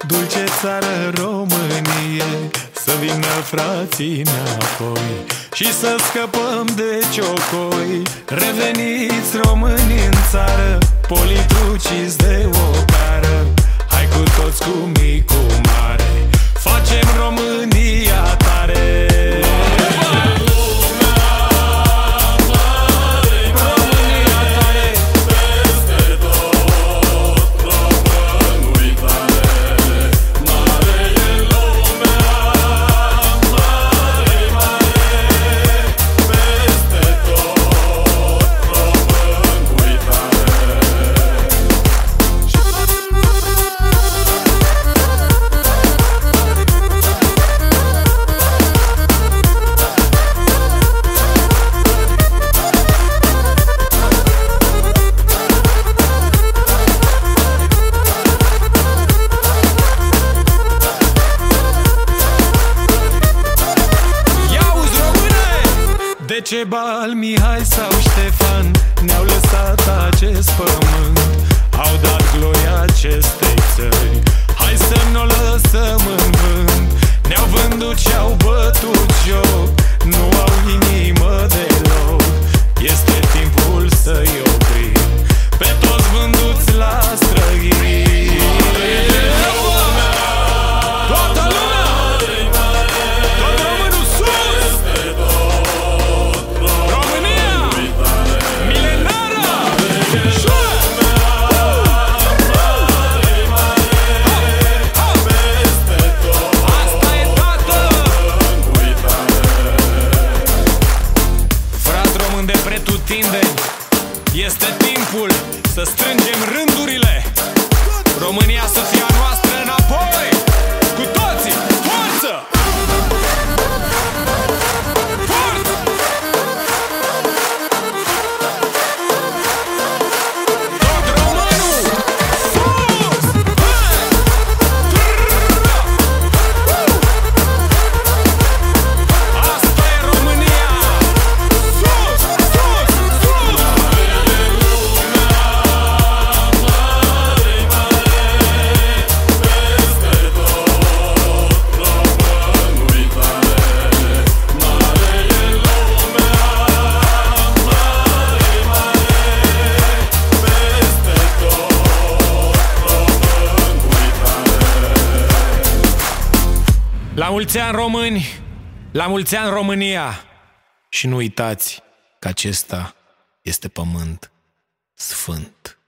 dulce țară Românie, să vină frații înapoi și să scăpăm de ciocoi. Reveniți români în țară, politruciți de ocară. Hai cu toți, cu mic, cu mare, facem România tare. Decebal, Mihai sau Ștefan ne-au lăsat acest pământ, au dat gloria acestei țări. Hai să n-o lăsăm în vânt. Ne-au vândut și-au bătut joc, nu au inimă deloc. Este timpul să-i oprim pe toți vânduți la străini. Toată lumea! Tot românul sus! România! Milenară! Asta e, tată! Frat român de pretutindeni, este timpul să strângem rândurile. România să fie a noastră înapoi. Cu toții, forță! Forță! Tot românul! Sus! Asta e România! Sus! Sus! Sus! La mulți ani, români! La mulți ani, România! Și nu uitați că acesta este pământ sfânt.